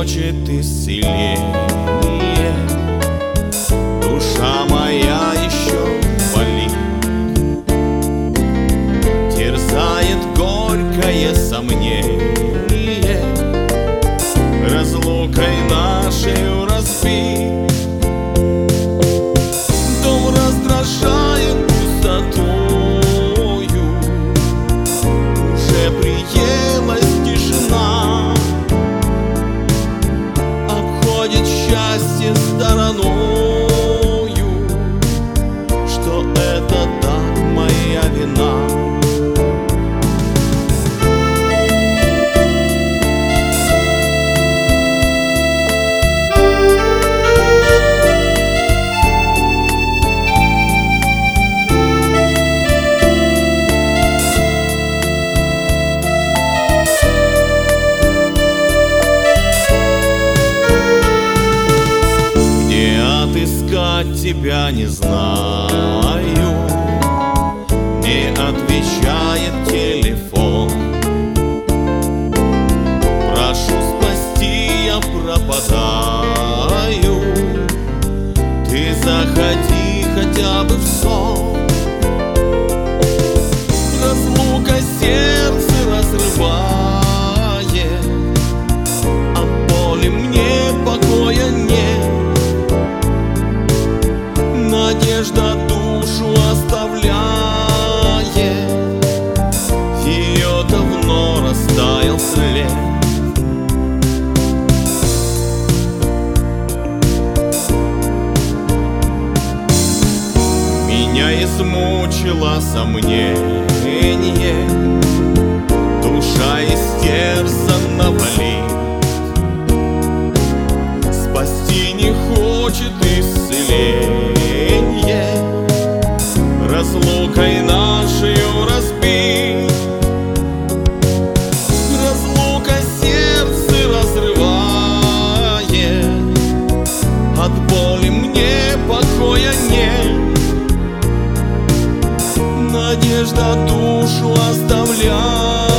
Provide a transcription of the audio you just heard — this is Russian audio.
хочет исцеления. Душа моя еще болит, терзает горькое сомнение, разлукой нашей разбит. Дом раздражает пустотою, уже приелась тишина, обходит счастье стороною. Что это так, моя вина? Отыскать тебя не знаю, не отвечает телефон. Прошу спасти, я пропадаю, ты заходи хотя бы в сон. Разлука сердце разрывает, от боли мне покоя нет. Надежда душу оставляет, ее давно растаял след. Меня измучило сомнение, душа истерзана болит, спасти не хочет исцеление, разлукой нашею разбит. Разлука сердце разрывает, от боли мне покоя нет. Надежда душу оставляет,